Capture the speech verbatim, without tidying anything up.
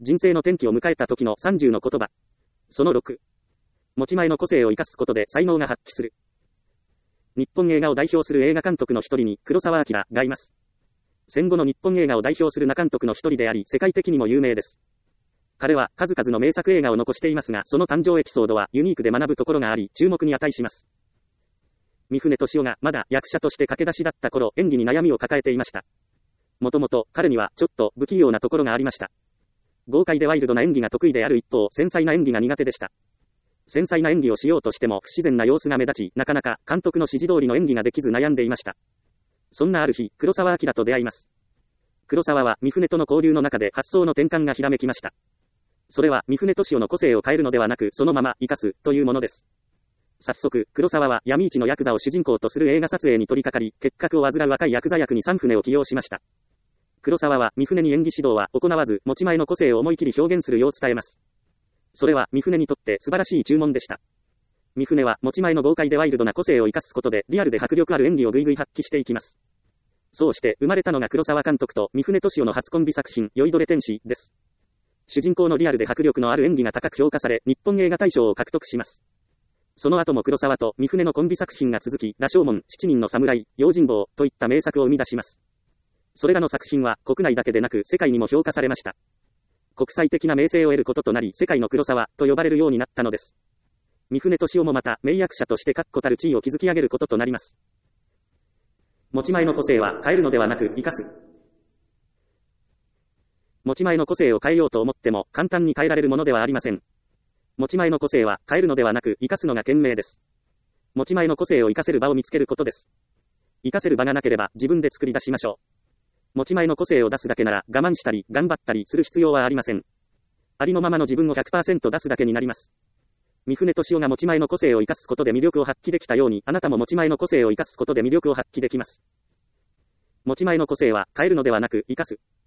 人生の転機を迎えた時のさんじゅうの言葉。そのろく。持ち前の個性を生かすことで才能が発揮する。日本映画を代表する映画監督の一人に黒澤明がいます。戦後の日本映画を代表する名監督の一人であり、世界的にも有名です。彼は数々の名作映画を残していますが、その誕生エピソードはユニークで学ぶところがあり、注目に値します。三船敏夫がまだ役者として駆け出しだった頃、演技に悩みを抱えていました。もともと彼にはちょっと不器用なところがありました。豪快でワイルドな演技が得意である一方、繊細な演技が苦手でした。繊細な演技をしようとしても不自然な様子が目立ち、なかなか監督の指示通りの演技ができず悩んでいました。そんなある日、黒澤明と出会います。黒澤は三船との交流の中で発想の転換がひらめきました。それは三船敏夫の個性を変えるのではなく、そのまま生かすというものです。早速、黒澤は闇市のヤクザを主人公とする映画撮影に取り掛かり、結核を患う若いヤクザ役に三船を起用しました。黒澤は三船に演技指導は行わず、持ち前の個性を思い切り表現するよう伝えます。それは三船にとって素晴らしい注文でした。三船は持ち前の豪快でワイルドな個性を生かすことで、リアルで迫力ある演技をぐいぐい発揮していきます。そうして生まれたのが黒澤監督と三船敏夫の初コンビ作品、酔いどれ天使です。主人公のリアルで迫力のある演技が高く評価され、日本映画大賞を獲得します。その後も黒澤と三船のコンビ作品が続き、羅生門、七人の侍、用心棒といった名作を生み出します。それらの作品は国内だけでなく世界にも評価されました。国際的な名声を得ることとなり、世界の黒澤と呼ばれるようになったのです。三船敏夫もまた名役者として確固たる地位を築き上げることとなります。持ち前の個性は変えるのではなく生かす。持ち前の個性を変えようと思っても簡単に変えられるものではありません。持ち前の個性は変えるのではなく生かすのが賢明です。持ち前の個性を生かせる場を見つけることです。生かせる場がなければ自分で作り出しましょう。持ち前の個性を出すだけなら我慢したり頑張ったりする必要はありません。ありのままの自分を ひゃくパーセント 出すだけになります。三船敏夫が持ち前の個性を生かすことで魅力を発揮できたように、あなたも持ち前の個性を生かすことで魅力を発揮できます。持ち前の個性は変えるのではなく生かす。